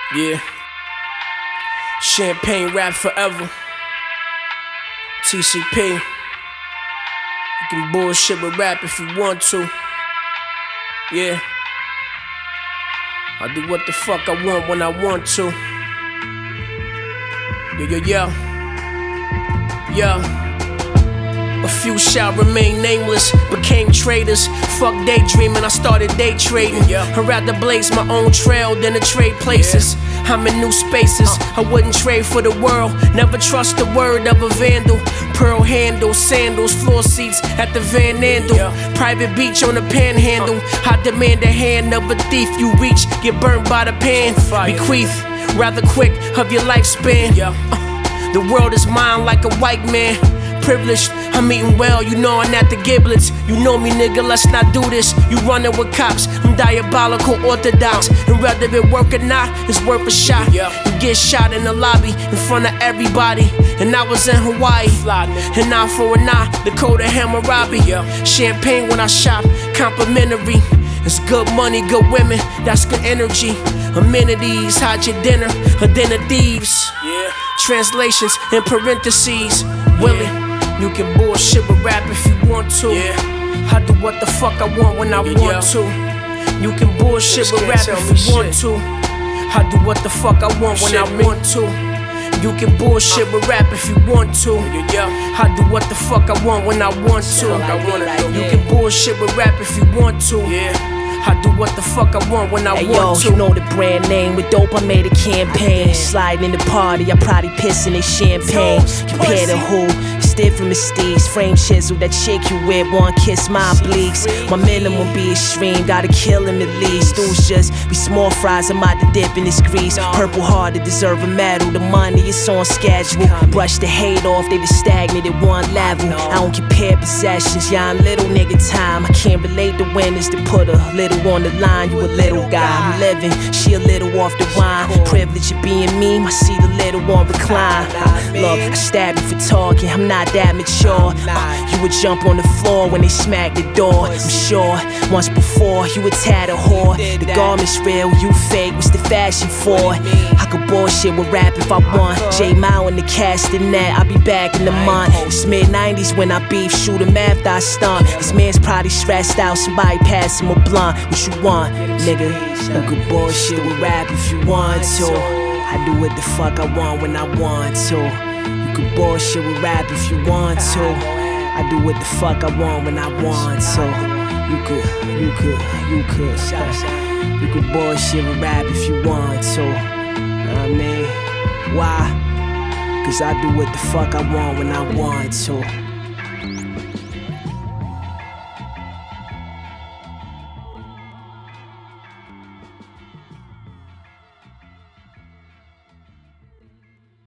Yeah. Champagne rap forever. TCP. You can bullshit with rap if you want to. Yeah. I do what the fuck I want when I want to. Yo. A few shall remain nameless, became traitors. Fuck daydreaming, I started day trading. I'd rather blaze my own trail than to trade places. I'm in new spaces, I wouldn't trade for the world. Never trust the word of a vandal. Pearl handles, sandals, floor seats at the Van Andel. Private beach on the panhandle. I demand the hand of a thief you reach, get burned by the pan. Bequeath, rather quick of your lifespan. The world is mine like a white man. Privileged, I'm eating well, you know I'm at the giblets. You know me, nigga, let's not do this. You running with cops, I'm diabolical orthodox. And whether it work or not, it's worth a shot. You get shot in the lobby, in front of everybody. And I was in Hawaii, an eye for an eye, Dakota Hammurabi. Champagne when I shop, complimentary. It's good money, good women, that's good energy. Amenities, hide your dinner, a den of thieves. Translations in parentheses, Willie. You can bullshit with rap if you want to. I do what the fuck I want when I want to. You can bullshit with rap if you want to. I do what the fuck I want when I want to. You can bullshit with rap if you want to. I do what the fuck I want when I want to. You can bullshit with rap if you want to. I do what the fuck I want when I want to. You know the brand name. With dope, I made a campaign. Sliding in the party, I probably pissing in champagne. Compare to who? Stiff from Mystique, frame chisel. That chick you with, one kiss my obliques. My minimum be extreme, gotta kill him at least. Dudes just be small fries, I'm out to dip in this grease. Purple heart, it deserve a medal. The money is on schedule. Brush the hate off, they just stagnant at one level. I don't compare possessions, yeah, I'm little nigga time. I can't relate to winners to put a little on the line. You a little guy, I'm living, she a little off the wine. Privilege of being me, I see the little on recline. Look, I stab you for talking, I'm not that mature. You would jump on the floor when they smack the door. I'm sure once before you would tat a whore. The garment's real, you fake, what's the fashion for? I could bullshit with rap if I want. J Mao in the castanet, I'll be back in the month. It's mid-90s when I beef, shoot him after I stunt. This man's probably stressed out, somebody pass him a blunt. What you want, nigga? You could bullshit with rap if you want to. I do what the fuck I want when I want to. You could bullshit with rap if you want to. I do what the fuck I want when I want to. You could bullshit with rap if you want to. I mean, why? Cause I do what the fuck I want when I want to.